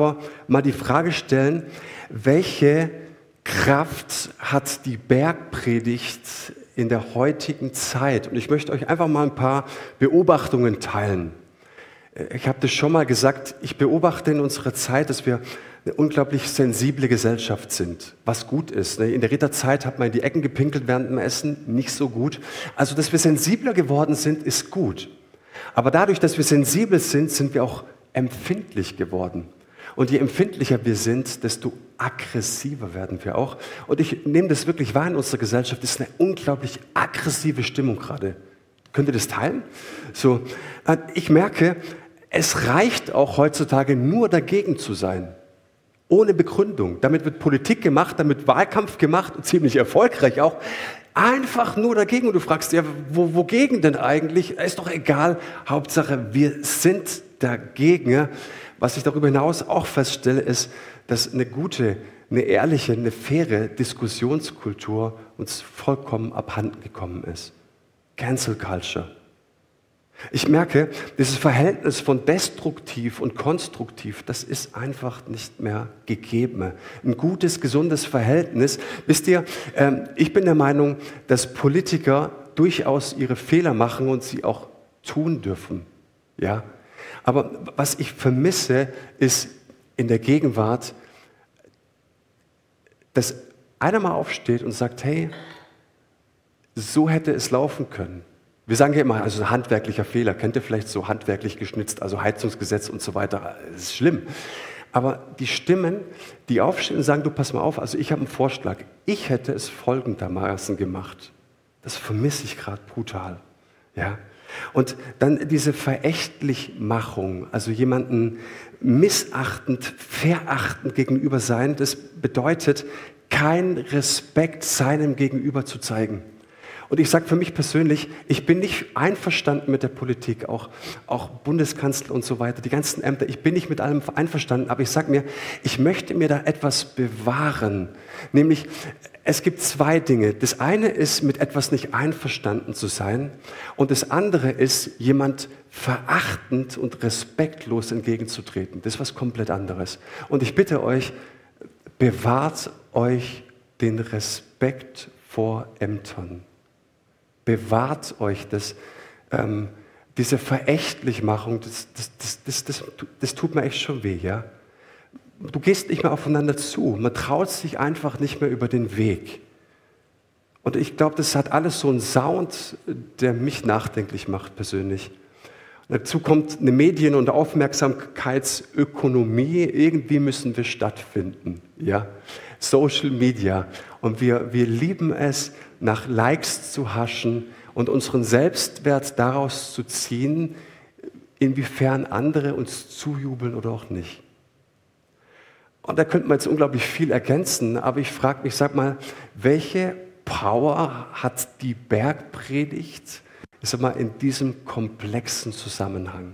aber mal die Frage stellen, welche Kraft hat die Bergpredigt in der heutigen Zeit? Und ich möchte euch einfach mal ein paar Beobachtungen teilen. Ich habe das schon mal gesagt, ich beobachte in unserer Zeit, dass wir eine unglaublich sensible Gesellschaft sind, was gut ist. In der Ritterzeit hat man in die Ecken gepinkelt während dem Essen, nicht so gut. Also, dass wir sensibler geworden sind, ist gut. Aber dadurch, dass wir sensibel sind, sind wir auch empfindlich geworden. Und je empfindlicher wir sind, desto aggressiver werden wir auch. Und ich nehme das wirklich wahr in unserer Gesellschaft, es ist eine unglaublich aggressive Stimmung gerade. Könnt ihr das teilen? So, ich merke, es reicht auch heutzutage nur dagegen zu sein. Ohne Begründung. Damit wird Politik gemacht, damit wird Wahlkampf gemacht und ziemlich erfolgreich auch. Einfach nur dagegen. Und du fragst dir, wogegen denn eigentlich? Ist doch egal. Hauptsache, wir sind dagegen. Was ich darüber hinaus auch feststelle, ist, dass eine gute, eine ehrliche, eine faire Diskussionskultur uns vollkommen abhanden gekommen ist. Cancel Culture. Ich merke, dieses Verhältnis von destruktiv und konstruktiv, das ist einfach nicht mehr gegeben. Ein gutes, gesundes Verhältnis. Wisst ihr, ich bin der Meinung, dass Politiker durchaus ihre Fehler machen und sie auch tun dürfen. Ja? Aber was ich vermisse, ist in der Gegenwart, dass einer mal aufsteht und sagt, hey, so hätte es laufen können. Wir sagen ja immer, also ein handwerklicher Fehler, kennt ihr vielleicht so handwerklich geschnitzt, also Heizungsgesetz und so weiter, das ist schlimm. Aber die Stimmen, die aufstehen und sagen, du pass mal auf, also ich habe einen Vorschlag, ich hätte es folgendermaßen gemacht. Das vermisse ich gerade brutal. Ja? Und dann diese Verächtlichmachung, also jemanden missachtend, verachtend gegenüber sein, das bedeutet, keinen Respekt seinem Gegenüber zu zeigen. Und ich sage für mich persönlich, ich bin nicht einverstanden mit der Politik, auch Bundeskanzler und so weiter, die ganzen Ämter, ich bin nicht mit allem einverstanden, aber ich sage mir, ich möchte mir da etwas bewahren. Nämlich, es gibt zwei Dinge. Das eine ist, mit etwas nicht einverstanden zu sein und das andere ist, jemand verachtend und respektlos entgegenzutreten. Das ist was komplett anderes. Und ich bitte euch, bewahrt euch den Respekt vor Ämtern. Bewahrt euch das, diese Verächtlichmachung, das tut mir echt schon weh, ja. Du gehst nicht mehr aufeinander zu, man traut sich einfach nicht mehr über den Weg. Und ich glaube, das hat alles so einen Sound, der mich nachdenklich macht persönlich. Und dazu kommt eine Medien- und Aufmerksamkeitsökonomie, irgendwie müssen wir stattfinden, ja. Social Media. Und wir lieben es, nach Likes zu haschen und unseren Selbstwert daraus zu ziehen, inwiefern andere uns zujubeln oder auch nicht. Und da könnte man jetzt unglaublich viel ergänzen, aber ich frage mich, sag mal, welche Power hat die Bergpredigt, ich sag mal, in diesem komplexen Zusammenhang?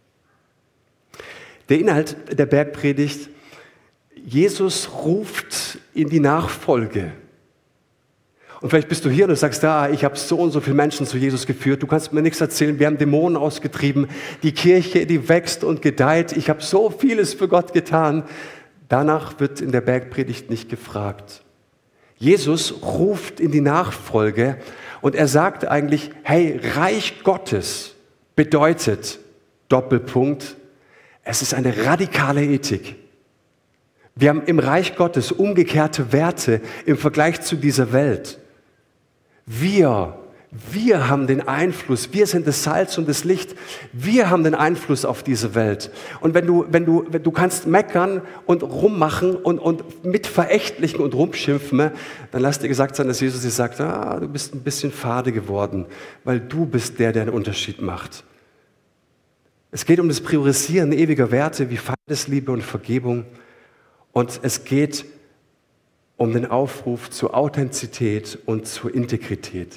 Der Inhalt der Bergpredigt: Jesus ruft in die Nachfolge. Und vielleicht bist du hier und du sagst, ich habe so und so viele Menschen zu Jesus geführt, du kannst mir nichts erzählen, wir haben Dämonen ausgetrieben, die Kirche, die wächst und gedeiht, ich habe so vieles für Gott getan. Danach wird in der Bergpredigt nicht gefragt. Jesus ruft in die Nachfolge und er sagt eigentlich, hey, Reich Gottes bedeutet, Doppelpunkt, es ist eine radikale Ethik. Wir haben im Reich Gottes umgekehrte Werte im Vergleich zu dieser Welt. Wir haben den Einfluss, wir sind das Salz und das Licht, wir haben den Einfluss auf diese Welt. Und wenn du kannst meckern und rummachen und mit verächtlichen und rumschimpfen, dann lass dir gesagt sein, dass Jesus dir sagt, du bist ein bisschen fade geworden, weil du bist der einen Unterschied macht. Es geht um das Priorisieren ewiger Werte wie Feindesliebe und Vergebung. Und es geht um den Aufruf zur Authentizität und zur Integrität.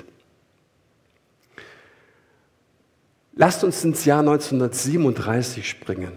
Lasst uns ins Jahr 1937 springen.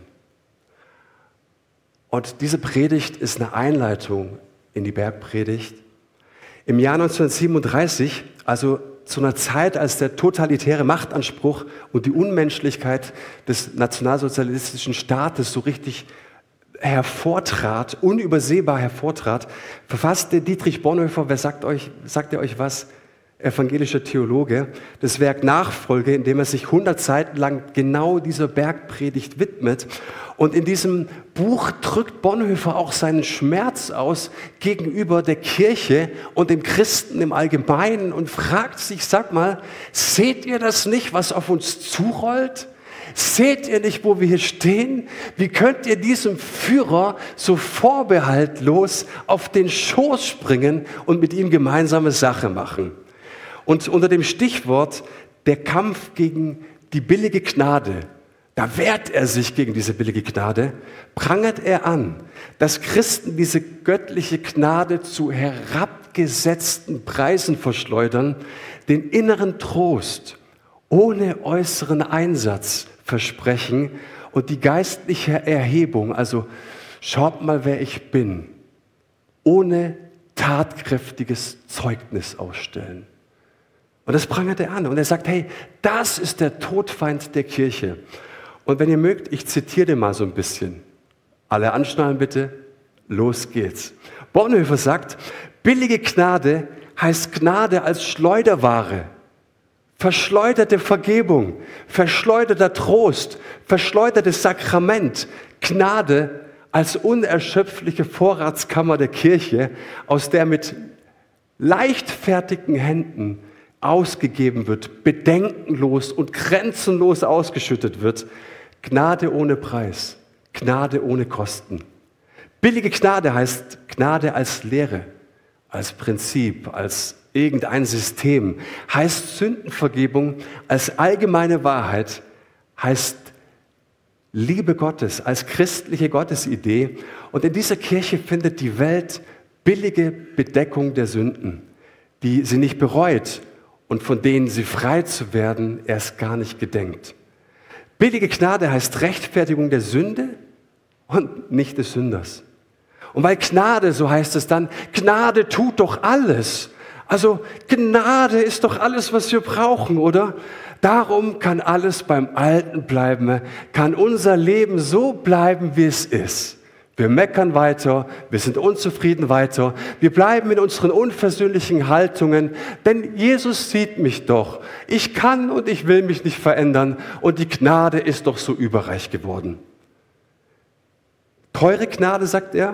Und diese Predigt ist eine Einleitung in die Bergpredigt. Im Jahr 1937, also zu einer Zeit, als der totalitäre Machtanspruch und die Unmenschlichkeit des nationalsozialistischen Staates so richtig hervortrat, unübersehbar hervortrat, verfasste Dietrich Bonhoeffer, sagt er euch was? Evangelischer Theologe, das Werk Nachfolge, in dem er sich 100 Seiten lang genau dieser Bergpredigt widmet. Und in diesem Buch drückt Bonhoeffer auch seinen Schmerz aus gegenüber der Kirche und dem Christen im Allgemeinen und fragt sich, sag mal, seht ihr das nicht, was auf uns zurollt? Seht ihr nicht, wo wir hier stehen? Wie könnt ihr diesem Führer so vorbehaltlos auf den Schoß springen und mit ihm gemeinsame Sache machen? Und unter dem Stichwort der Kampf gegen die billige Gnade, da wehrt er sich gegen diese billige Gnade, prangert er an, dass Christen diese göttliche Gnade zu herabgesetzten Preisen verschleudern, den inneren Trost ohne äußeren Einsatz versprechen und die geistliche Erhebung, also schaut mal, wer ich bin, ohne tatkräftiges Zeugnis ausstellen. Und das prangert er an und er sagt, hey, das ist der Todfeind der Kirche. Und wenn ihr mögt, ich zitiere den mal so ein bisschen. Alle anschnallen bitte, los geht's. Bonhoeffer sagt, billige Gnade heißt Gnade als Schleuderware. Verschleuderte Vergebung, verschleuderter Trost, verschleudertes Sakrament, Gnade als unerschöpfliche Vorratskammer der Kirche, aus der mit leichtfertigen Händen ausgegeben wird, bedenkenlos und grenzenlos ausgeschüttet wird. Gnade ohne Preis, Gnade ohne Kosten. Billige Gnade heißt Gnade als Lehre, als Prinzip, als irgendein System, heißt Sündenvergebung als allgemeine Wahrheit, heißt Liebe Gottes als christliche Gottesidee. Und in dieser Kirche findet die Welt billige Bedeckung der Sünden, die sie nicht bereut und von denen sie frei zu werden erst gar nicht gedenkt. Billige Gnade heißt Rechtfertigung der Sünde und nicht des Sünders. Und weil Gnade, so heißt es dann, Gnade tut doch alles. Also Gnade ist doch alles, was wir brauchen, oder? Darum kann alles beim Alten bleiben, kann unser Leben so bleiben, wie es ist. Wir meckern weiter, wir sind unzufrieden weiter, wir bleiben in unseren unversöhnlichen Haltungen, denn Jesus sieht mich doch. Ich kann und ich will mich nicht verändern und die Gnade ist doch so überreich geworden. Teure Gnade, sagt er,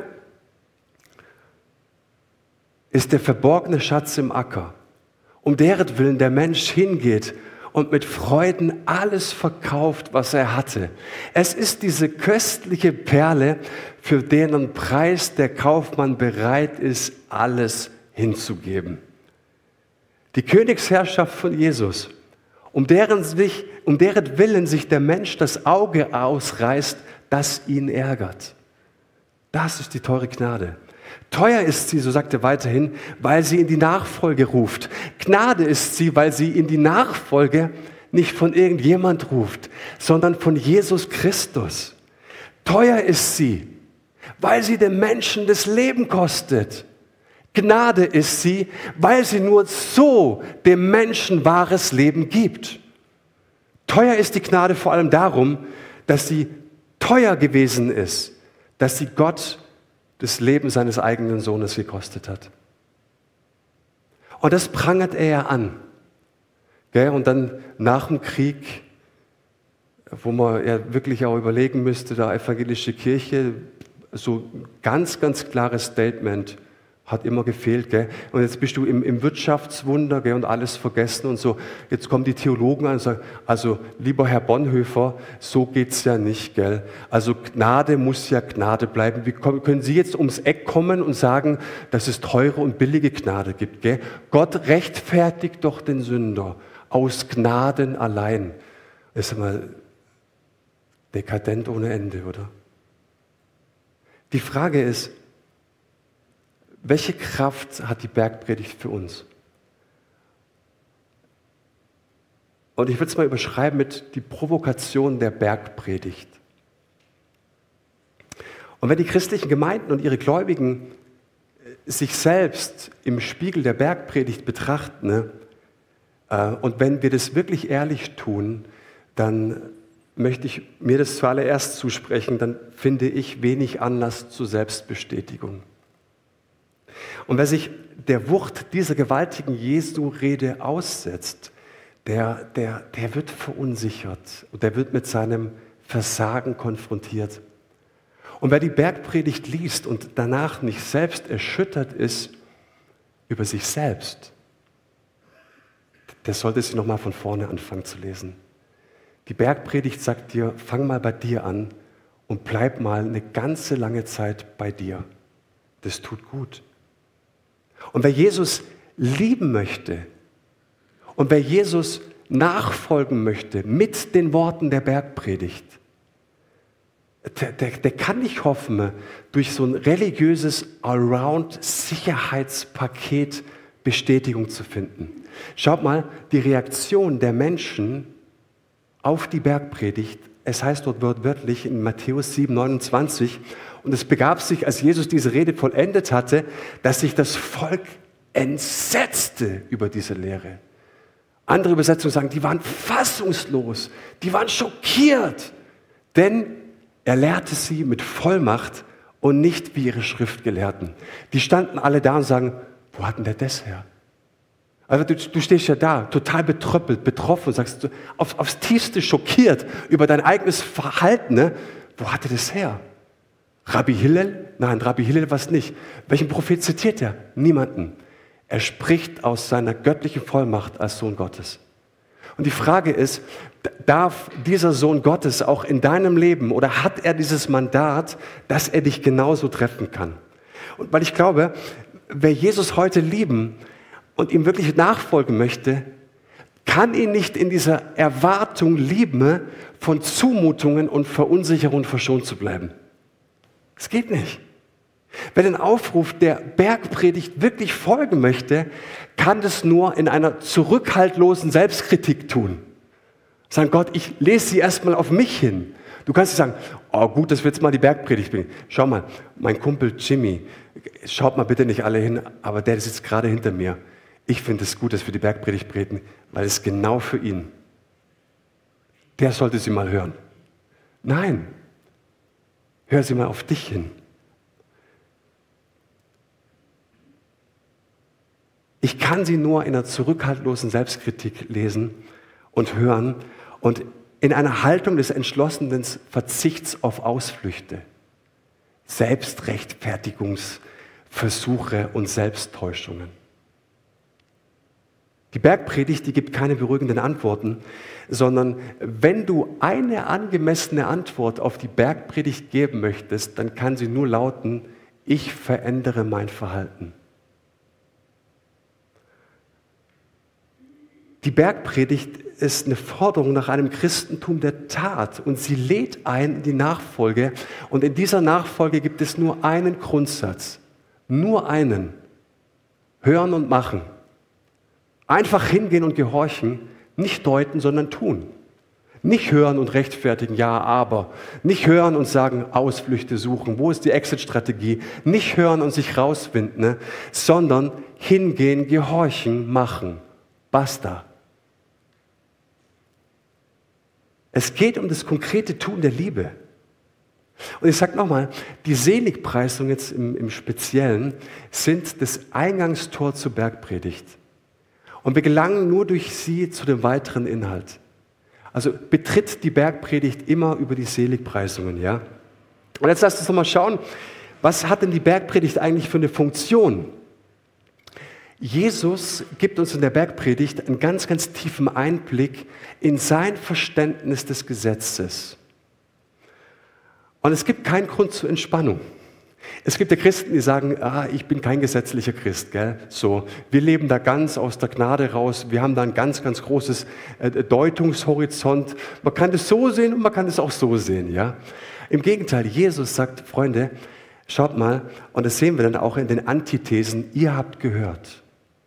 ist der verborgene Schatz im Acker, um deretwillen der Mensch hingeht und mit Freuden alles verkauft, was er hatte. Es ist diese köstliche Perle, für deren Preis der Kaufmann bereit ist, alles hinzugeben. Die Königsherrschaft von Jesus, um deretwillen sich der Mensch das Auge ausreißt, das ihn ärgert. Das ist die teure Gnade. Teuer ist sie, so sagt er weiterhin, weil sie in die Nachfolge ruft. Gnade ist sie, weil sie in die Nachfolge nicht von irgendjemand ruft, sondern von Jesus Christus. Teuer ist sie, weil sie dem Menschen das Leben kostet. Gnade ist sie, weil sie nur so dem Menschen wahres Leben gibt. Teuer ist die Gnade vor allem darum, dass sie teuer gewesen ist, dass sie Gott das Leben seines eigenen Sohnes gekostet hat. Und das prangert er ja an. Und dann nach dem Krieg, wo man ja wirklich auch überlegen müsste, der evangelische Kirche, so ganz, ganz klares Statement, hat immer gefehlt. Und jetzt bist du im Wirtschaftswunder und alles vergessen und so. Jetzt kommen die Theologen an und sagen, also lieber Herr Bonhoeffer, so geht's ja nicht. Also Gnade muss ja Gnade bleiben. Wie können Sie jetzt ums Eck kommen und sagen, dass es teure und billige Gnade gibt? Gott rechtfertigt doch den Sünder aus Gnaden allein. Das ist mal dekadent ohne Ende, oder? Die Frage ist, welche Kraft hat die Bergpredigt für uns? Und ich würde es mal überschreiben mit die Provokation der Bergpredigt. Und wenn die christlichen Gemeinden und ihre Gläubigen sich selbst im Spiegel der Bergpredigt betrachten, und wenn wir das wirklich ehrlich tun, dann möchte ich mir das zuallererst zusprechen, dann finde ich wenig Anlass zur Selbstbestätigung. Und wer sich der Wucht dieser gewaltigen Jesu-Rede aussetzt, der wird verunsichert und der wird mit seinem Versagen konfrontiert. Und wer die Bergpredigt liest und danach nicht selbst erschüttert ist über sich selbst, der sollte sie nochmal von vorne anfangen zu lesen. Die Bergpredigt sagt dir, fang mal bei dir an und bleib mal eine ganze lange Zeit bei dir. Das tut gut. Und wer Jesus lieben möchte und wer Jesus nachfolgen möchte mit den Worten der Bergpredigt, der kann nicht hoffen, durch so ein religiöses Allround-Sicherheitspaket Bestätigung zu finden. Schaut mal, die Reaktion der Menschen auf die Bergpredigt, es heißt dort wörtlich in Matthäus 7,29, und es begab sich, als Jesus diese Rede vollendet hatte, dass sich das Volk entsetzte über diese Lehre. Andere Übersetzungen sagen, die waren fassungslos, die waren schockiert, denn er lehrte sie mit Vollmacht und nicht wie ihre Schriftgelehrten. Die standen alle da und sagen, wo hat denn der das her? Also du stehst ja da, total betröppelt, betroffen und sagst, aufs Tiefste schockiert über dein eigenes Verhalten. Ne? Wo hatte das her? Rabbi Hillel? Nein, Rabbi Hillel war es nicht. Welchen Prophet zitiert er? Niemanden. Er spricht aus seiner göttlichen Vollmacht als Sohn Gottes. Und die Frage ist, darf dieser Sohn Gottes auch in deinem Leben oder hat er dieses Mandat, dass er dich genauso treffen kann? Und weil ich glaube, wer Jesus heute lieben und ihm wirklich nachfolgen möchte, kann ihn nicht in dieser Erwartung lieben, von Zumutungen und Verunsicherung verschont zu bleiben. Es geht nicht. Wer den Aufruf der Bergpredigt wirklich folgen möchte, kann das nur in einer zurückhaltlosen Selbstkritik tun. Sagen, Gott, ich lese sie erstmal auf mich hin. Du kannst nicht sagen, oh gut, dass wir jetzt mal die Bergpredigt bringen. Schau mal, mein Kumpel Jimmy, schaut mal bitte nicht alle hin, aber der sitzt gerade hinter mir. Ich finde es gut, dass wir die Bergpredigt predigen, weil es genau für ihn. Der sollte sie mal hören. Nein, hör sie mal auf dich hin. Ich kann sie nur in einer zurückhaltlosen Selbstkritik lesen und hören und in einer Haltung des entschlossenen Verzichts auf Ausflüchte, Selbstrechtfertigungsversuche und Selbsttäuschungen. Die Bergpredigt, die gibt keine beruhigenden Antworten, sondern wenn du eine angemessene Antwort auf die Bergpredigt geben möchtest, dann kann sie nur lauten, ich verändere mein Verhalten. Die Bergpredigt ist eine Forderung nach einem Christentum der Tat und sie lädt ein in die Nachfolge. Und in dieser Nachfolge gibt es nur einen Grundsatz, nur einen, hören und machen. Einfach hingehen und gehorchen, nicht deuten, sondern tun. Nicht hören und rechtfertigen, ja, aber. Nicht hören und sagen, Ausflüchte suchen, wo ist die Exit-Strategie? Nicht hören und sich rauswinden, ne? Sondern hingehen, gehorchen, machen. Basta. Es geht um das konkrete Tun der Liebe. Und ich sage nochmal, die Seligpreisungen jetzt im Speziellen sind das Eingangstor zur Bergpredigt. Und wir gelangen nur durch sie zu dem weiteren Inhalt. Also betritt die Bergpredigt immer über die Seligpreisungen, ja? Und jetzt lasst uns nochmal schauen, was hat denn die Bergpredigt eigentlich für eine Funktion? Jesus gibt uns in der Bergpredigt einen ganz, ganz tiefen Einblick in sein Verständnis des Gesetzes. Und es gibt keinen Grund zur Entspannung. Es gibt ja Christen, die sagen, ich bin kein gesetzlicher Christ, gell? So, wir leben da ganz aus der Gnade raus, wir haben da ein ganz, ganz großes Deutungshorizont. Man kann das so sehen und man kann das auch so sehen, ja? Im Gegenteil, Jesus sagt, Freunde, schaut mal, und das sehen wir dann auch in den Antithesen, ihr habt gehört.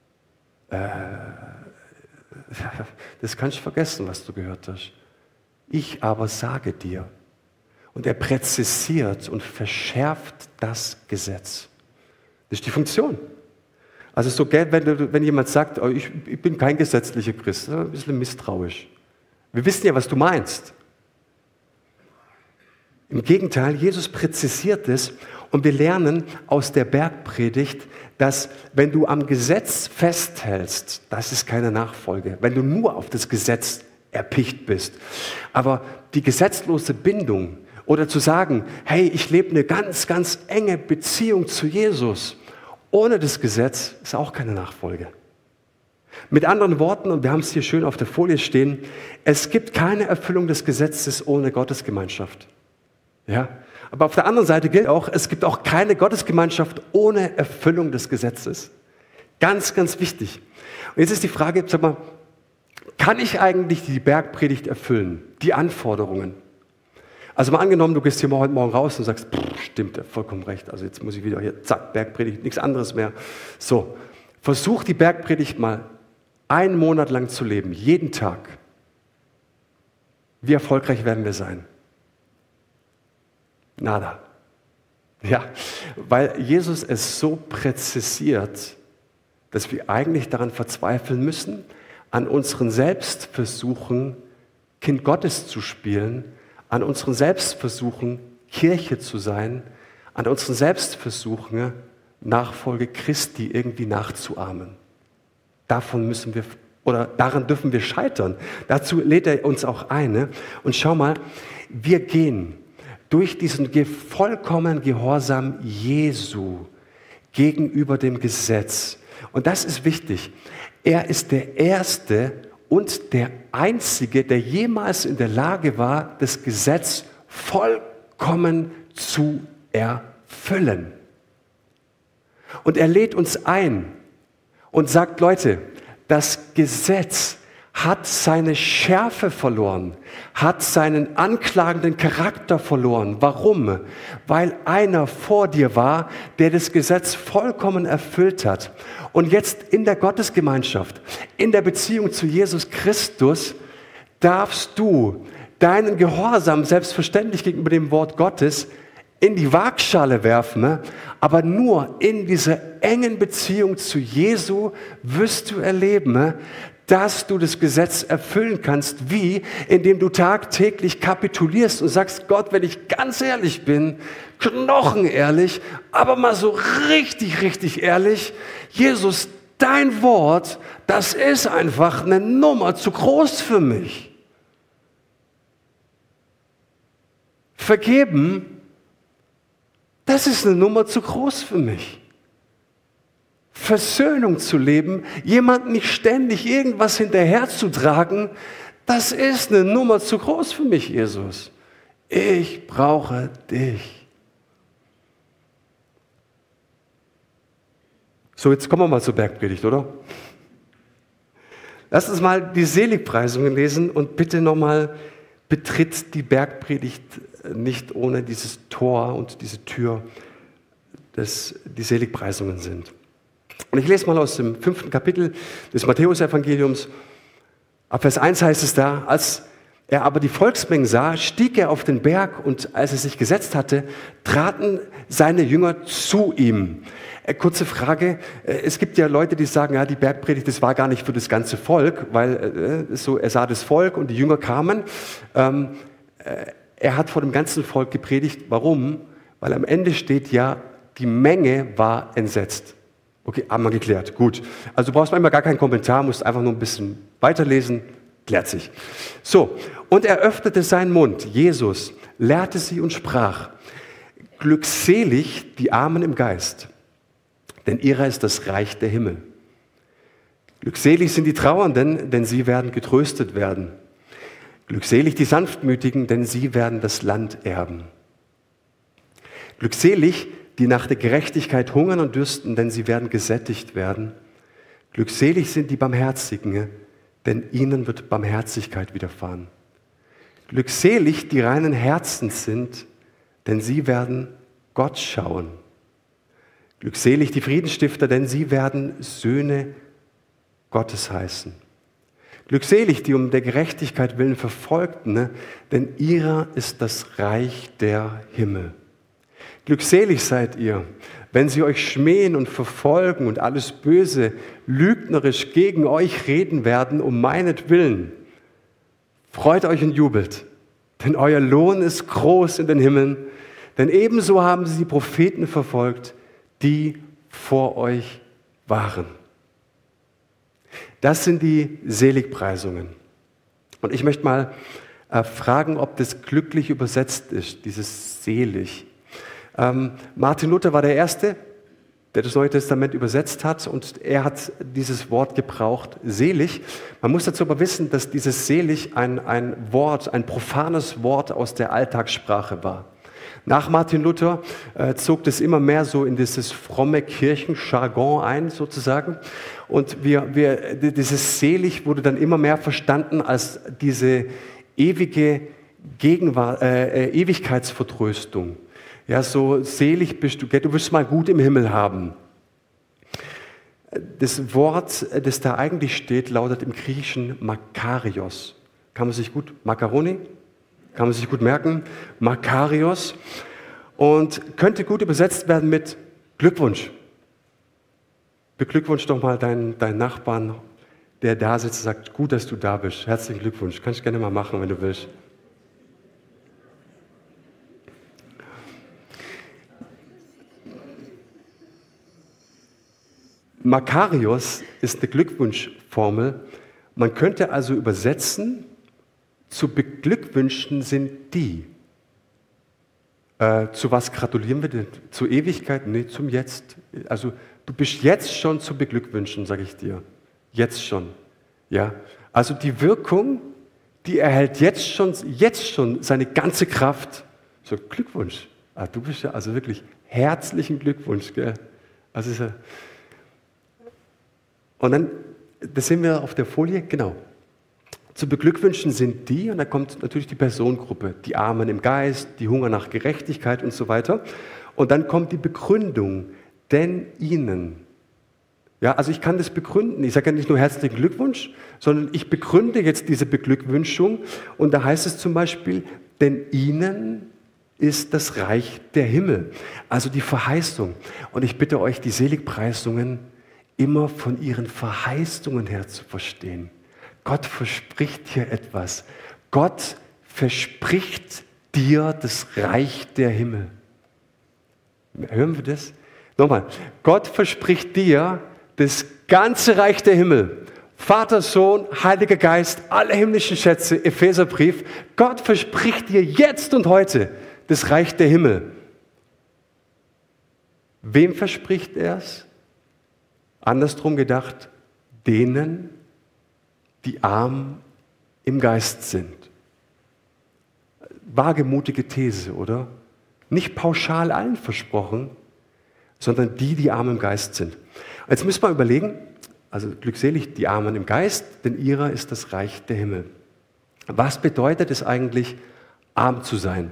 Das kannst du vergessen, was du gehört hast. Ich aber sage dir. Und er präzisiert und verschärft das Gesetz. Das ist die Funktion. Also so, wenn jemand sagt, ich bin kein gesetzlicher Christ, ein bisschen misstrauisch. Wir wissen ja, was du meinst. Im Gegenteil, Jesus präzisiert es und wir lernen aus der Bergpredigt, dass wenn du am Gesetz festhältst, das ist keine Nachfolge, wenn du nur auf das Gesetz erpicht bist. Aber die gesetzlose Bindung oder zu sagen, hey, ich lebe eine ganz, ganz enge Beziehung zu Jesus, ohne das Gesetz ist auch keine Nachfolge. Mit anderen Worten, und wir haben es hier schön auf der Folie stehen, es gibt keine Erfüllung des Gesetzes ohne Gottesgemeinschaft. Ja? Aber auf der anderen Seite gilt auch, es gibt auch keine Gottesgemeinschaft ohne Erfüllung des Gesetzes. Ganz, ganz wichtig. Und jetzt ist die Frage, sag mal, kann ich eigentlich die Bergpredigt erfüllen? Die Anforderungen? Also mal angenommen, du gehst hier heute Morgen raus und sagst, stimmt, vollkommen recht, also jetzt muss ich wieder hier, zack, Bergpredigt, nichts anderes mehr. So, versuch die Bergpredigt mal einen Monat lang zu leben, jeden Tag. Wie erfolgreich werden wir sein? Nada. Ja, weil Jesus es so präzisiert, dass wir eigentlich daran verzweifeln müssen, an unseren Selbstversuchen, Kind Gottes zu spielen, an unseren Selbstversuchen, Kirche zu sein, an unseren Selbstversuchen, Nachfolge Christi irgendwie nachzuahmen. Daran dürfen wir scheitern. Dazu lädt er uns auch ein. Ne? Und schau mal, wir gehen durch diesen vollkommenen Gehorsam Jesu gegenüber dem Gesetz. Und das ist wichtig. Er ist der Erste und der Einzige, der jemals in der Lage war, das Gesetz vollkommen zu erfüllen. Und er lädt uns ein und sagt, Leute, das Gesetz hat seine Schärfe verloren, hat seinen anklagenden Charakter verloren. Warum? Weil einer vor dir war, der das Gesetz vollkommen erfüllt hat. Und jetzt in der Gottesgemeinschaft, in der Beziehung zu Jesus Christus, darfst du deinen Gehorsam selbstverständlich gegenüber dem Wort Gottes in die Waagschale werfen, aber nur in dieser engen Beziehung zu Jesu wirst du erleben, dass du das Gesetz erfüllen kannst. Wie? Indem du tagtäglich kapitulierst und sagst, Gott, wenn ich ganz ehrlich bin, knochenehrlich, aber mal so richtig, richtig ehrlich, Jesus, dein Wort, das ist einfach eine Nummer zu groß für mich. Vergeben, das ist eine Nummer zu groß für mich. Versöhnung zu leben, jemandem nicht ständig irgendwas hinterherzutragen, das ist eine Nummer zu groß für mich, Jesus. Ich brauche dich. So, jetzt kommen wir mal zur Bergpredigt, oder? Lass uns mal die Seligpreisungen lesen und bitte nochmal, betritt die Bergpredigt nicht ohne dieses Tor und diese Tür, das die Seligpreisungen sind. Und ich lese mal aus dem 5. Kapitel des Matthäus-Evangeliums. Ab Vers 1 heißt es da, als er aber die Volksmengen sah, stieg er auf den Berg und als er sich gesetzt hatte, traten seine Jünger zu ihm. Kurze Frage, es gibt ja Leute, die sagen, ja, die Bergpredigt, das war gar nicht für das ganze Volk, weil er sah das Volk und die Jünger kamen. Er hat vor dem ganzen Volk gepredigt. Warum? Weil am Ende steht ja, die Menge war entsetzt. Okay, haben wir geklärt. Gut. Also du brauchst manchmal gar keinen Kommentar, musst einfach nur ein bisschen weiterlesen, klärt sich. So, und er öffnete seinen Mund, Jesus, lehrte sie und sprach, glückselig die Armen im Geist, denn ihrer ist das Reich der Himmel. Glückselig sind die Trauernden, denn sie werden getröstet werden. Glückselig die Sanftmütigen, denn sie werden das Land erben. Glückselig die nach der Gerechtigkeit hungern und dürsten, denn sie werden gesättigt werden. Glückselig sind die Barmherzigen, denn ihnen wird Barmherzigkeit widerfahren. Glückselig die reinen Herzens sind, denn sie werden Gott schauen. Glückselig die Friedensstifter, denn sie werden Söhne Gottes heißen. Glückselig die um der Gerechtigkeit willen Verfolgten, denn ihrer ist das Reich der Himmel. Glückselig seid ihr, wenn sie euch schmähen und verfolgen und alles Böse lügnerisch gegen euch reden werden, um meinetwillen. Freut euch und jubelt, denn euer Lohn ist groß in den Himmeln, denn ebenso haben sie die Propheten verfolgt, die vor euch waren. Das sind die Seligpreisungen. Und ich möchte mal fragen, ob das glücklich übersetzt ist, dieses selig. Martin Luther war der Erste, der das Neue Testament übersetzt hat, und er hat dieses Wort gebraucht, selig. Man muss dazu aber wissen, dass dieses selig ein profanes Wort aus der Alltagssprache war. Nach Martin Luther zog das immer mehr so in dieses fromme Kirchenjargon ein, sozusagen. Und dieses selig wurde dann immer mehr verstanden als diese ewige Ewigkeitsvertröstung. Ja, so selig bist du, du wirst mal gut im Himmel haben. Das Wort, das da eigentlich steht, lautet im Griechischen Makarios. Kann man sich gut, Makaroni? Kann man sich gut merken, Makarios, und könnte gut übersetzt werden mit Glückwunsch. Beglückwunsch doch mal deinen Nachbarn, der da sitzt und sagt, gut, dass du da bist. Herzlichen Glückwunsch. Kannst du gerne mal machen, wenn du willst. Makarios ist eine Glückwunschformel. Man könnte also übersetzen, zu beglückwünschen sind die. Zu was gratulieren wir denn? Zur Ewigkeit? Nee, zum Jetzt. Also du bist jetzt schon zu beglückwünschen, sage ich dir. Jetzt schon. Ja? Also die Wirkung, die erhält jetzt schon seine ganze Kraft. So, Glückwunsch. Du bist ja also wirklich herzlichen Glückwunsch. Gell? Also ist ja. Und dann, das sehen wir auf der Folie, genau. Zu beglückwünschen sind die, und da kommt natürlich die Personengruppe, die Armen im Geist, die Hunger nach Gerechtigkeit und so weiter. Und dann kommt die Begründung, denn ihnen. Ja, also ich kann das begründen. Ich sage ja nicht nur herzlichen Glückwunsch, sondern ich begründe jetzt diese Beglückwünschung. Und da heißt es zum Beispiel, denn ihnen ist das Reich der Himmel. Also die Verheißung. Und ich bitte euch, die Seligpreisungen immer von ihren Verheißungen her zu verstehen. Gott verspricht hier etwas. Gott verspricht dir das Reich der Himmel. Hören wir das? Nochmal. Gott verspricht dir das ganze Reich der Himmel. Vater, Sohn, Heiliger Geist, alle himmlischen Schätze, Epheserbrief. Gott verspricht dir jetzt und heute das Reich der Himmel. Wem verspricht er es? Andersrum gedacht, denen, die arm im Geist sind. Wagemutige These, oder? Nicht pauschal allen versprochen, sondern die arm im Geist sind. Jetzt müssen wir überlegen, also glückselig die Armen im Geist, denn ihrer ist das Reich der Himmel. Was bedeutet es eigentlich, arm zu sein?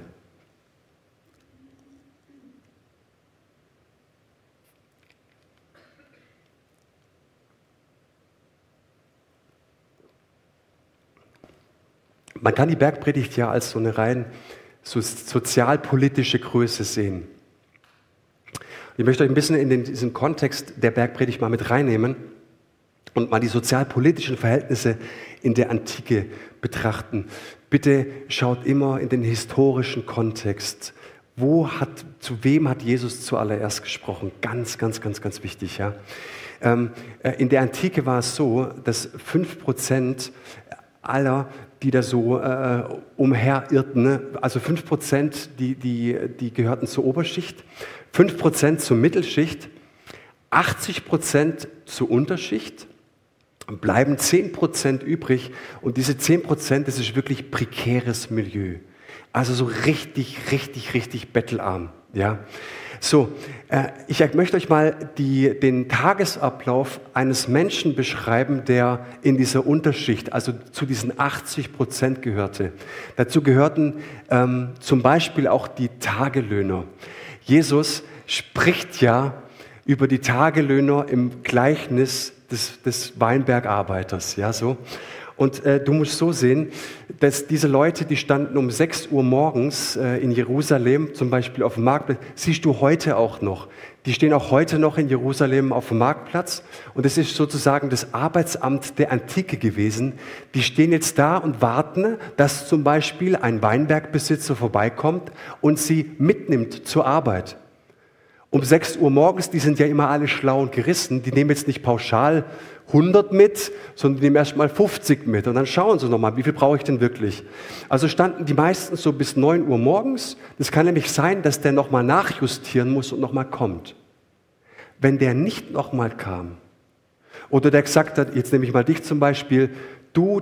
Man kann die Bergpredigt ja als so eine rein sozialpolitische Größe sehen. Ich möchte euch ein bisschen in diesen Kontext der Bergpredigt mal mit reinnehmen und mal die sozialpolitischen Verhältnisse in der Antike betrachten. Bitte schaut immer in den historischen Kontext. Zu wem hat Jesus zuallererst gesprochen? Ganz, ganz, ganz, ganz wichtig. Ja? In der Antike war es so, dass 5% aller, die da so umherirrten, ne? Also 5%, die gehörten zur Oberschicht, 5% zur Mittelschicht, 80% zur Unterschicht, bleiben 10% übrig, und diese 10%, das ist wirklich prekäres Milieu. Also so richtig, richtig, richtig bettelarm. Ja? So, ich möchte euch mal den Tagesablauf eines Menschen beschreiben, der in dieser Unterschicht, also zu diesen 80% gehörte. Dazu gehörten zum Beispiel auch die Tagelöhner. Jesus spricht ja über die Tagelöhner im Gleichnis des Weinbergarbeiters. Ja, so. Und du musst so sehen, dass diese Leute, die standen um 6 Uhr morgens in Jerusalem, zum Beispiel auf dem Marktplatz, siehst du heute auch noch. Die stehen auch heute noch in Jerusalem auf dem Marktplatz. Und es ist sozusagen das Arbeitsamt der Antike gewesen. Die stehen jetzt da und warten, dass zum Beispiel ein Weinbergbesitzer vorbeikommt und sie mitnimmt zur Arbeit. Um 6 Uhr morgens, die sind ja immer alle schlau und gerissen, die nehmen jetzt nicht pauschal 100 mit, sondern die nehmen erst mal 50 mit. Und dann schauen sie nochmal, wie viel brauche ich denn wirklich? Also standen die meisten so bis 9 Uhr morgens. Es kann nämlich sein, dass der nochmal nachjustieren muss und nochmal kommt. Wenn der nicht nochmal kam, oder der gesagt hat, jetzt nehme ich mal dich zum Beispiel, du,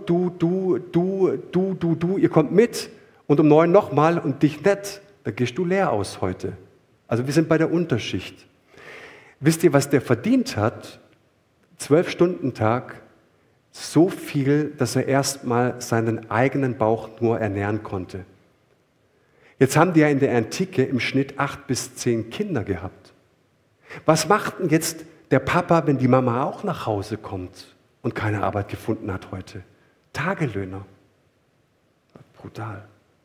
ihr kommt mit und um 9 nochmal und dich nicht, dann gehst du leer aus heute. Also wir sind bei der Unterschicht. Wisst ihr, was der verdient hat? 12-Stunden-Tag, so viel, dass er erstmal seinen eigenen Bauch nur ernähren konnte. Jetzt haben die ja in der Antike im Schnitt 8 bis 10 Kinder gehabt. Was macht denn jetzt der Papa, wenn die Mama auch nach Hause kommt und keine Arbeit gefunden hat heute? Tagelöhner. Brutal.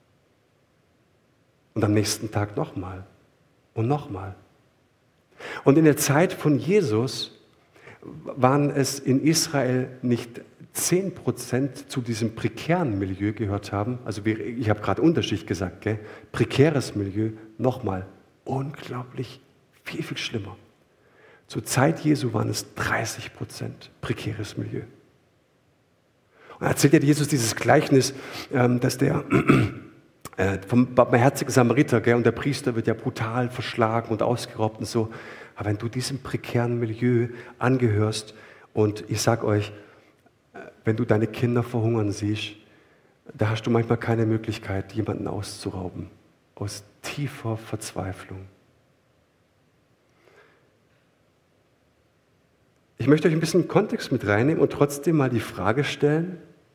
Und am nächsten Tag nochmal und nochmal. Und in der Zeit von Jesus waren es in Israel nicht 10% zu diesem prekären Milieu gehört haben. Also ich habe gerade Unterschicht gesagt, gell? Prekäres Milieu, nochmal unglaublich viel, viel schlimmer. Zur Zeit Jesu waren es 30% prekäres Milieu. Und erzählt ja Jesus dieses Gleichnis, dass der vom barmherzigen Samariter, gell, und der Priester wird ja brutal verschlagen und ausgeraubt und so. Aber wenn du diesem prekären Milieu angehörst und ich sag euch, wenn du deine Kinder verhungern siehst, da hast du manchmal keine Möglichkeit, jemanden auszurauben. Aus tiefer Verzweiflung. Ich möchte euch ein bisschen Kontext mit reinnehmen und trotzdem mal die Frage stellen,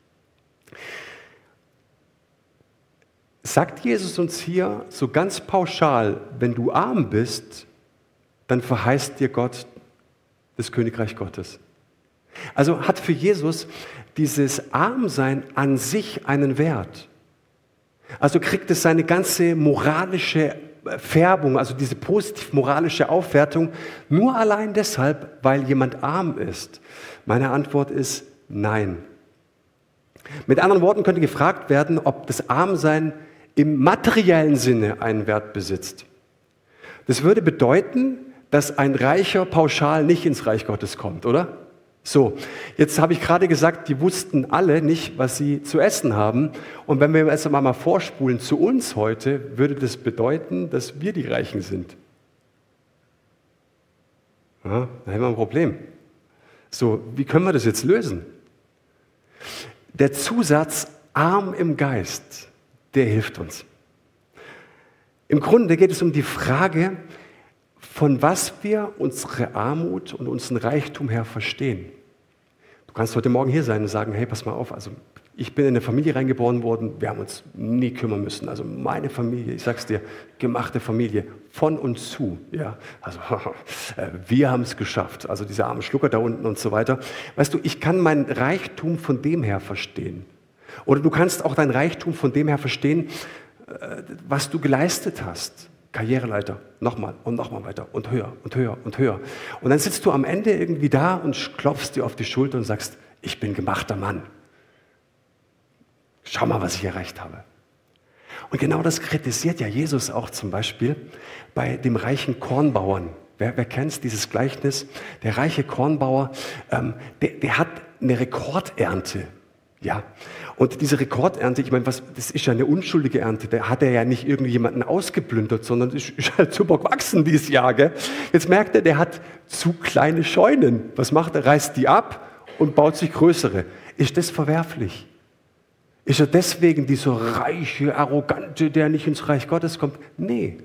sagt Jesus uns hier so ganz pauschal, wenn du arm bist, dann verheißt dir Gott das Königreich Gottes. Also hat für Jesus dieses Armsein an sich einen Wert. Also kriegt es seine ganze moralische Färbung, also diese positiv-moralische Aufwertung, nur allein deshalb, weil jemand arm ist. Meine Antwort ist nein. Mit anderen Worten könnte gefragt werden, ob das Armsein im materiellen Sinne einen Wert besitzt. Das würde bedeuten, dass ein Reicher pauschal nicht ins Reich Gottes kommt, oder? So, jetzt habe ich gerade gesagt, die wussten alle nicht, was sie zu essen haben. Und wenn wir jetzt mal vorspulen zu uns heute, würde das bedeuten, dass wir die Reichen sind. Ja, da haben wir ein Problem. So, wie können wir das jetzt lösen? Der Zusatz arm im Geist, der hilft uns. Im Grunde geht es um die Frage, von was wir unsere Armut und unseren Reichtum her verstehen. Du kannst heute Morgen hier sein und sagen, hey, pass mal auf, also ich bin in eine Familie reingeboren worden, wir haben uns nie kümmern müssen. Also meine Familie, ich sag's dir, gemachte Familie, von und zu. Ja? Also wir haben es geschafft, also diese armen Schlucker da unten und so weiter. Weißt du, ich kann mein Reichtum von dem her verstehen. Oder du kannst auch dein Reichtum von dem her verstehen, was du geleistet hast. Karriereleiter, nochmal und nochmal weiter und höher und höher und höher. Und dann sitzt du am Ende irgendwie da und klopfst dir auf die Schulter und sagst, ich bin gemachter Mann. Schau mal, was ich erreicht habe. Und genau das kritisiert ja Jesus auch zum Beispiel bei dem reichen Kornbauern. Wer kennt dieses Gleichnis? Der reiche Kornbauer, der hat eine Rekordernte. Ja, und diese Rekordernte, ich meine, das ist ja eine unschuldige Ernte, da hat er ja nicht irgendjemanden ausgeplündert, sondern ist halt super gewachsen dieses Jahr. Gell? Jetzt merkt er, der hat zu kleine Scheunen. Was macht er? Reißt die ab und baut sich größere. Ist das verwerflich? Ist er deswegen dieser reiche, arrogante, der nicht ins Reich Gottes kommt? Nee.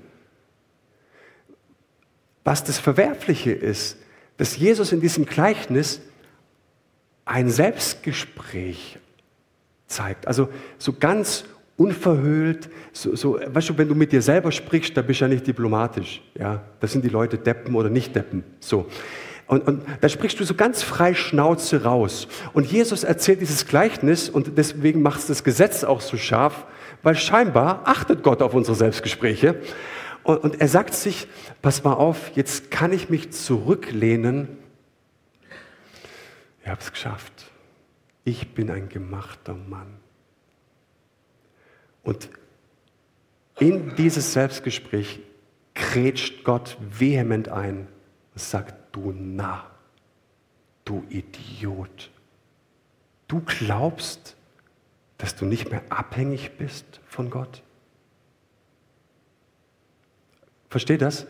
Was das Verwerfliche ist, dass Jesus in diesem Gleichnis ein Selbstgespräch zeigt. Also so ganz unverhüllt, weißt du, wenn du mit dir selber sprichst, da bist du ja nicht diplomatisch. Ja? Das sind die Leute Deppen oder nicht Deppen. So. Und da sprichst du so ganz frei Schnauze raus. Und Jesus erzählt dieses Gleichnis und deswegen macht es das Gesetz auch so scharf, weil scheinbar achtet Gott auf unsere Selbstgespräche. Und er sagt sich, pass mal auf, jetzt kann ich mich zurücklehnen. Ich habe es geschafft. Ich bin ein gemachter Mann. Und in dieses Selbstgespräch grätscht Gott vehement ein und sagt, du Narr, du Idiot. Du glaubst, dass du nicht mehr abhängig bist von Gott? Versteht das?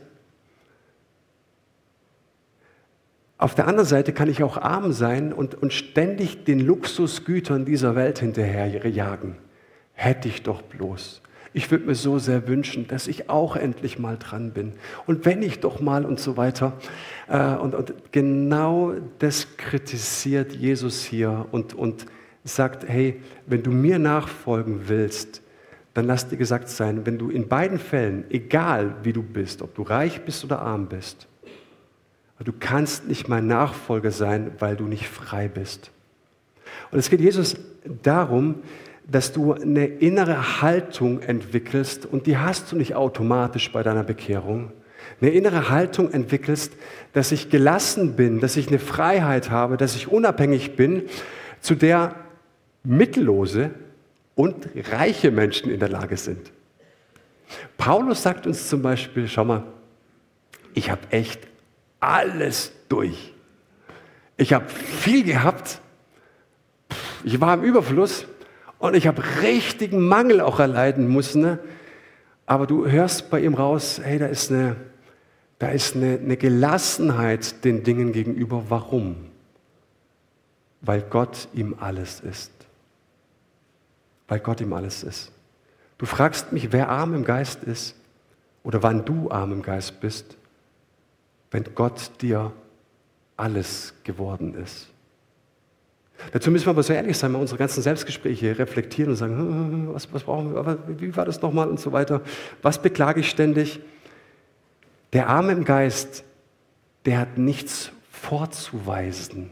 Auf der anderen Seite kann ich auch arm sein und ständig den Luxusgütern dieser Welt hinterherjagen. Hätte ich doch bloß. Ich würde mir so sehr wünschen, dass ich auch endlich mal dran bin. Und wenn ich doch mal und so weiter. Und genau das kritisiert Jesus hier und sagt, hey, wenn du mir nachfolgen willst, dann lass dir gesagt sein, wenn du in beiden Fällen, egal wie du bist, ob du reich bist oder arm bist, du kannst nicht mein Nachfolger sein, weil du nicht frei bist. Und es geht Jesus darum, dass du eine innere Haltung entwickelst und die hast du nicht automatisch bei deiner Bekehrung. Eine innere Haltung entwickelst, dass ich gelassen bin, dass ich eine Freiheit habe, dass ich unabhängig bin, zu der mittellose und reiche Menschen in der Lage sind. Paulus sagt uns zum Beispiel, schau mal, ich habe echt alles durch. Ich habe viel gehabt, ich war im Überfluss und ich habe richtigen Mangel auch erleiden müssen. Ne? Aber du hörst bei ihm raus, hey, da ist eine Gelassenheit den Dingen gegenüber. Warum? Weil Gott ihm alles ist. Weil Gott ihm alles ist. Du fragst mich, wer arm im Geist ist oder wann du arm im Geist bist, wenn Gott dir alles geworden ist. Dazu müssen wir aber so ehrlich sein, mal unsere ganzen Selbstgespräche reflektieren und sagen, was brauchen wir, wie war das nochmal und so weiter. Was beklage ich ständig? Der Arme im Geist, der hat nichts vorzuweisen.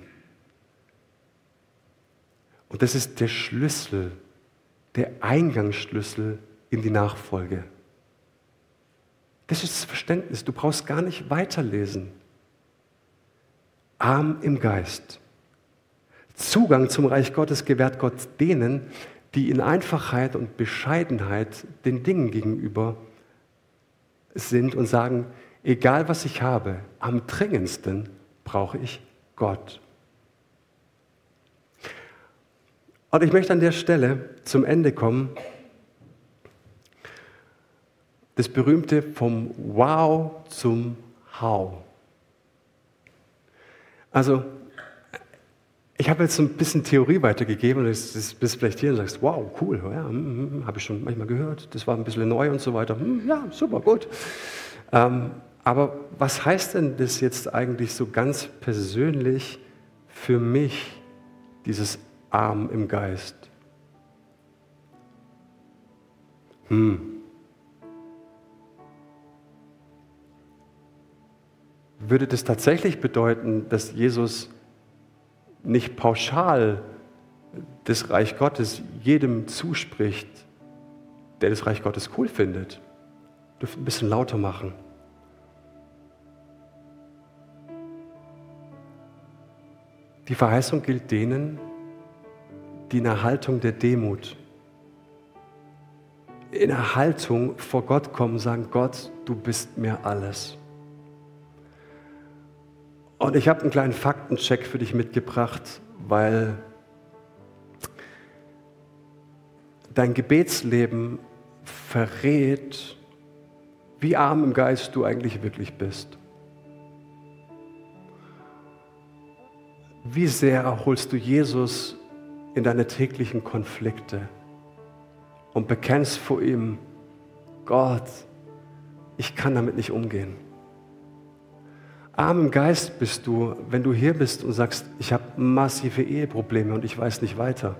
Und das ist der Schlüssel, der Eingangsschlüssel in die Nachfolge. Das ist das Verständnis. Du brauchst gar nicht weiterlesen. Arm im Geist. Zugang zum Reich Gottes gewährt Gott denen, die in Einfachheit und Bescheidenheit den Dingen gegenüber sind und sagen, egal was ich habe, am dringendsten brauche ich Gott. Und ich möchte an der Stelle zum Ende kommen. Das berühmte vom Wow zum How. Also, ich habe jetzt so ein bisschen Theorie weitergegeben und das bist vielleicht hier und sagst, wow, cool, ja, habe ich schon manchmal gehört, das war ein bisschen neu und so weiter. Ja, super, gut. Aber was heißt denn das jetzt eigentlich so ganz persönlich für mich, dieses Arm im Geist? Würde das tatsächlich bedeuten, dass Jesus nicht pauschal das Reich Gottes jedem zuspricht, der das Reich Gottes cool findet? Dürft ein bisschen lauter machen. Die Verheißung gilt denen, die in der Haltung der Demut, in der Haltung vor Gott kommen und sagen, Gott, du bist mir alles. Und ich habe einen kleinen Faktencheck für dich mitgebracht, weil dein Gebetsleben verrät, wie arm im Geist du eigentlich wirklich bist. Wie sehr holst du Jesus in deine täglichen Konflikte und bekennst vor ihm, Gott, ich kann damit nicht umgehen. Arm im Geist bist du, wenn du hier bist und sagst, ich habe massive Eheprobleme und ich weiß nicht weiter.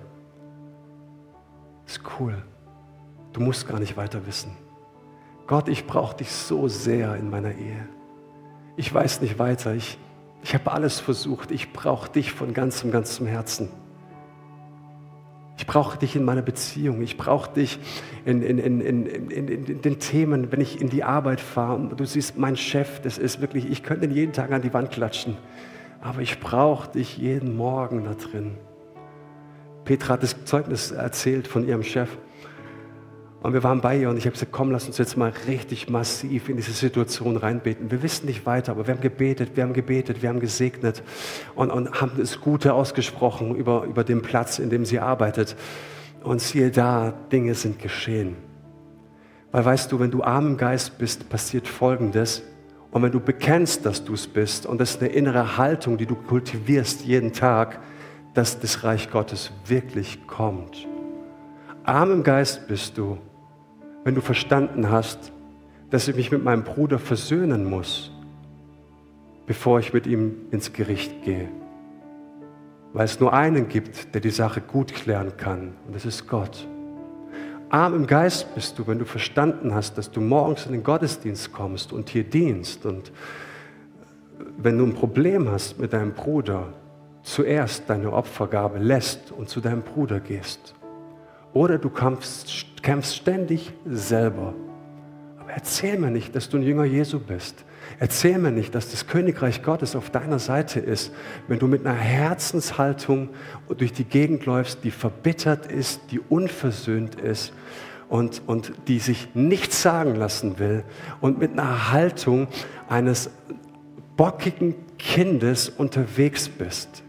Ist cool. Du musst gar nicht weiter wissen. Gott, ich brauche dich so sehr in meiner Ehe. Ich weiß nicht weiter. Ich habe alles versucht. Ich brauche dich von ganzem Herzen. Ich brauche dich in meiner Beziehung. Ich brauche dich in den Themen, wenn ich in die Arbeit fahre. Und du siehst, mein Chef, das ist wirklich, ich könnte ihn jeden Tag an die Wand klatschen. Aber ich brauche dich jeden Morgen da drin. Petra hat das Zeugnis erzählt von ihrem Chef. Und wir waren bei ihr und ich habe gesagt, komm, lass uns jetzt mal richtig massiv in diese Situation reinbeten. Wir wissen nicht weiter, aber wir haben gebetet, wir haben gesegnet und haben das Gute ausgesprochen über den Platz, in dem sie arbeitet. Und siehe da, Dinge sind geschehen. Weil weißt du, wenn du arm im Geist bist, passiert Folgendes. Und wenn du bekennst, dass du es bist, und das ist eine innere Haltung, die du kultivierst jeden Tag, dass das Reich Gottes wirklich kommt. Arm im Geist bist du, wenn du verstanden hast, dass ich mich mit meinem Bruder versöhnen muss, bevor ich mit ihm ins Gericht gehe. Weil es nur einen gibt, der die Sache gut klären kann, und das ist Gott. Arm im Geist bist du, wenn du verstanden hast, dass du morgens in den Gottesdienst kommst und hier dienst. Und wenn du ein Problem hast mit deinem Bruder, zuerst deine Opfergabe lässt und zu deinem Bruder gehst. Oder du kämpfst ständig selber. Aber erzähl mir nicht, dass du ein Jünger Jesu bist. Erzähl mir nicht, dass das Königreich Gottes auf deiner Seite ist, wenn du mit einer Herzenshaltung durch die Gegend läufst, die verbittert ist, die unversöhnt ist und die sich nichts sagen lassen will und mit einer Haltung eines bockigen Kindes unterwegs bist.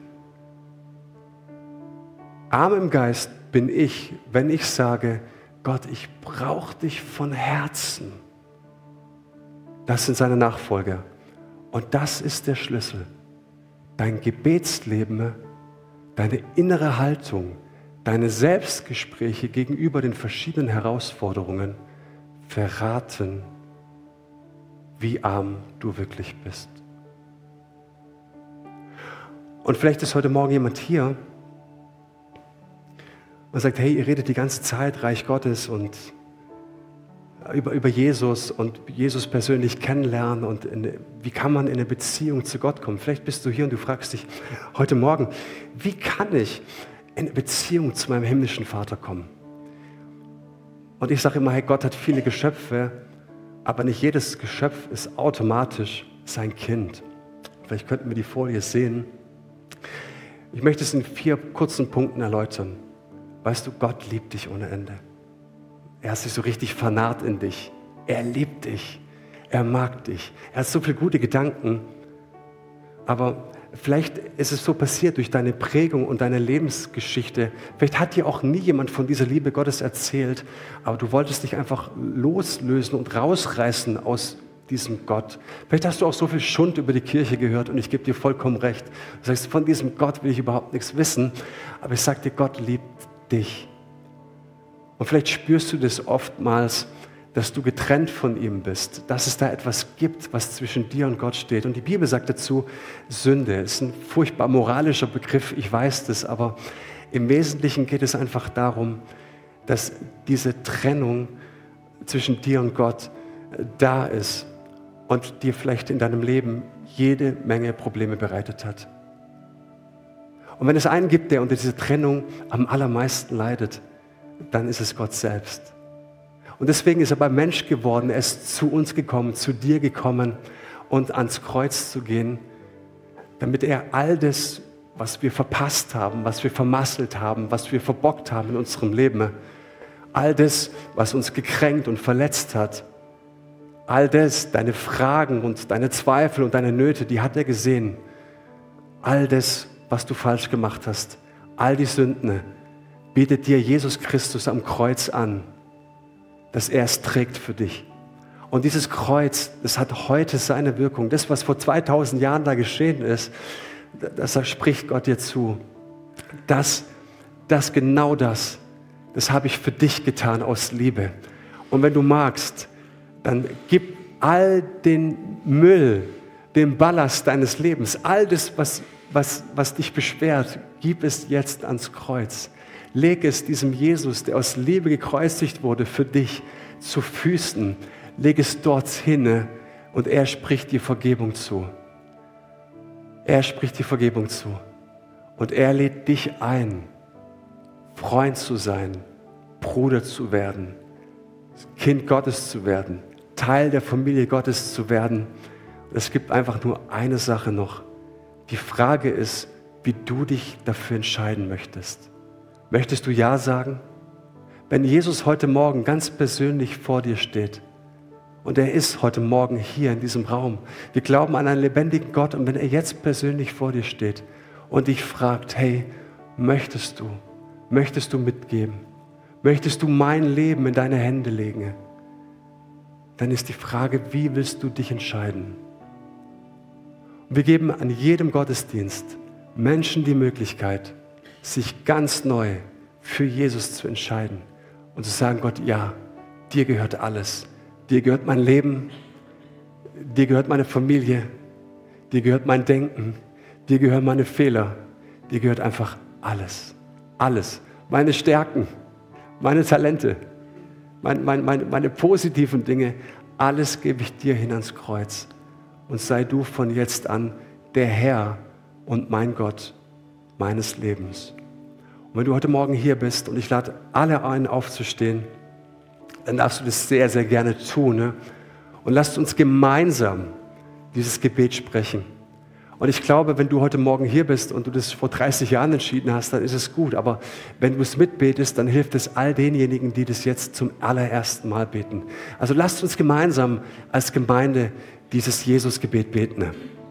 Arm im Geist bin ich, wenn ich sage, Gott, ich brauche dich von Herzen. Das sind seine Nachfolger. Und das ist der Schlüssel. Dein Gebetsleben, deine innere Haltung, deine Selbstgespräche gegenüber den verschiedenen Herausforderungen verraten, wie arm du wirklich bist. Und vielleicht ist heute Morgen jemand hier und sagt, hey, ihr redet die ganze Zeit Reich Gottes und über Jesus und Jesus persönlich kennenlernen und wie kann man in eine Beziehung zu Gott kommen. Vielleicht bist du hier und du fragst dich heute Morgen, wie kann ich in eine Beziehung zu meinem himmlischen Vater kommen? Und ich sage immer, hey, Gott hat viele Geschöpfe, aber nicht jedes Geschöpf ist automatisch sein Kind. Vielleicht könnten wir die Folie sehen. Ich möchte es in 4 kurzen Punkten erläutern. Weißt du, Gott liebt dich ohne Ende. Er ist sich so richtig vernarrt in dich. Er liebt dich. Er mag dich. Er hat so viele gute Gedanken. Aber vielleicht ist es so passiert durch deine Prägung und deine Lebensgeschichte. Vielleicht hat dir auch nie jemand von dieser Liebe Gottes erzählt, aber du wolltest dich einfach loslösen und rausreißen aus diesem Gott. Vielleicht hast du auch so viel Schund über die Kirche gehört und ich gebe dir vollkommen recht. Du sagst, von diesem Gott will ich überhaupt nichts wissen, aber ich sage dir, Gott liebt dich. Und vielleicht spürst du das oftmals, dass du getrennt von ihm bist, dass es da etwas gibt, was zwischen dir und Gott steht. Und die Bibel sagt dazu, Sünde ist ein furchtbar moralischer Begriff, ich weiß das, aber im Wesentlichen geht es einfach darum, dass diese Trennung zwischen dir und Gott da ist und dir vielleicht in deinem Leben jede Menge Probleme bereitet hat. Und wenn es einen gibt, der unter dieser Trennung am allermeisten leidet, dann ist es Gott selbst. Und deswegen ist er beim Mensch geworden, er ist zu uns gekommen, zu dir gekommen und ans Kreuz zu gehen, damit er all das, was wir verpasst haben, was wir vermasselt haben, was wir verbockt haben in unserem Leben, all das, was uns gekränkt und verletzt hat, all das, deine Fragen und deine Zweifel und deine Nöte, die hat er gesehen. All das, was du falsch gemacht hast, all die Sünden, bietet dir Jesus Christus am Kreuz an, dass er es trägt für dich. Und dieses Kreuz, das hat heute seine Wirkung. Das, was vor 2000 Jahren da geschehen ist, das spricht Gott dir zu. Das habe ich für dich getan aus Liebe. Und wenn du magst, dann gib all den Müll, den Ballast deines Lebens, all das, was dich beschwert, gib es jetzt ans Kreuz. Leg es diesem Jesus, der aus Liebe gekreuzigt wurde, für dich zu Füßen. Leg es dorthin und er spricht dir Vergebung zu. Er spricht die Vergebung zu. Und er lädt dich ein, Freund zu sein, Bruder zu werden, Kind Gottes zu werden, Teil der Familie Gottes zu werden. Und es gibt einfach nur eine Sache noch. Die Frage ist, wie du dich dafür entscheiden möchtest. Möchtest du Ja sagen? Wenn Jesus heute Morgen ganz persönlich vor dir steht, und er ist heute Morgen hier in diesem Raum, wir glauben an einen lebendigen Gott, und wenn er jetzt persönlich vor dir steht und dich fragt, hey, möchtest du mitgeben? Möchtest du mein Leben in deine Hände legen? Dann ist die Frage, wie willst du dich entscheiden? Und wir geben an jedem Gottesdienst Menschen die Möglichkeit, sich ganz neu für Jesus zu entscheiden und zu sagen, Gott, ja, dir gehört alles. Dir gehört mein Leben, dir gehört meine Familie, dir gehört mein Denken, dir gehören meine Fehler, dir gehört einfach alles. Alles. Meine Stärken, meine Talente, meine positiven Dinge, alles gebe ich dir hin ans Kreuz. Und sei du von jetzt an der Herr und mein Gott meines Lebens. Und wenn du heute Morgen hier bist und ich lade alle ein, aufzustehen, dann darfst du das sehr, sehr gerne tun. Ne? Und lasst uns gemeinsam dieses Gebet sprechen. Und ich glaube, wenn du heute Morgen hier bist und du das vor 30 Jahren entschieden hast, dann ist es gut. Aber wenn du es mitbetest, dann hilft es all denjenigen, die das jetzt zum allerersten Mal beten. Also lasst uns gemeinsam als Gemeinde dieses Jesus-Gebet beten.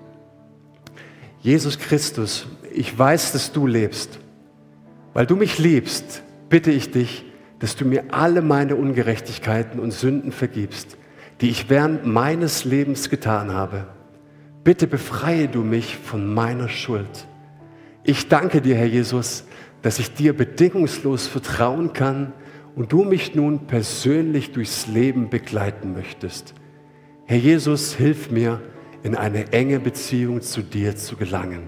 Jesus Christus, ich weiß, dass du lebst. Weil du mich liebst, bitte ich dich, dass du mir alle meine Ungerechtigkeiten und Sünden vergibst, die ich während meines Lebens getan habe. Bitte befreie du mich von meiner Schuld. Ich danke dir, Herr Jesus, dass ich dir bedingungslos vertrauen kann und du mich nun persönlich durchs Leben begleiten möchtest. Herr Jesus, hilf mir, in eine enge Beziehung zu dir zu gelangen.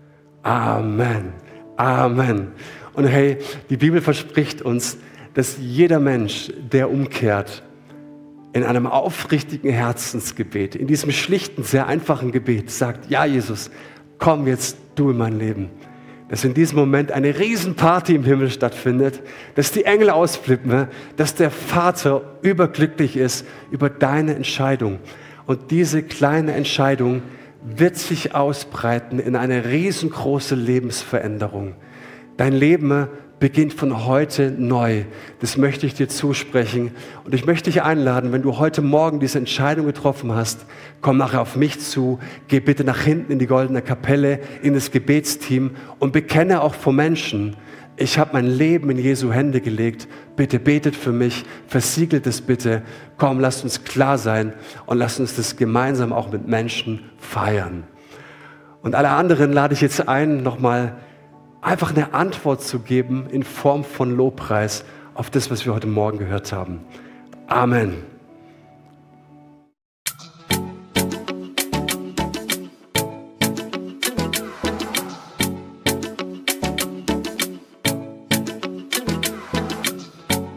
Amen. Amen. Und hey, die Bibel verspricht uns, dass jeder Mensch, der umkehrt, in einem aufrichtigen Herzensgebet, in diesem schlichten, sehr einfachen Gebet sagt, ja Jesus, komm jetzt du in mein Leben. Dass in diesem Moment eine Riesenparty im Himmel stattfindet, dass die Engel ausflippen, dass der Vater überglücklich ist über deine Entscheidung. Und diese kleine Entscheidung wird sich ausbreiten in eine riesengroße Lebensveränderung. Dein Leben beginnt von heute neu. Das möchte ich dir zusprechen. Und ich möchte dich einladen, wenn du heute Morgen diese Entscheidung getroffen hast, komm nachher auf mich zu, geh bitte nach hinten in die Goldene Kapelle, in das Gebetsteam und bekenne auch vor Menschen, ich habe mein Leben in Jesu Hände gelegt. Bitte betet für mich, versiegelt es bitte. Komm, lasst uns klar sein und lasst uns das gemeinsam auch mit Menschen feiern. Und alle anderen lade ich jetzt ein, nochmal einfach eine Antwort zu geben in Form von Lobpreis auf das, was wir heute Morgen gehört haben. Amen.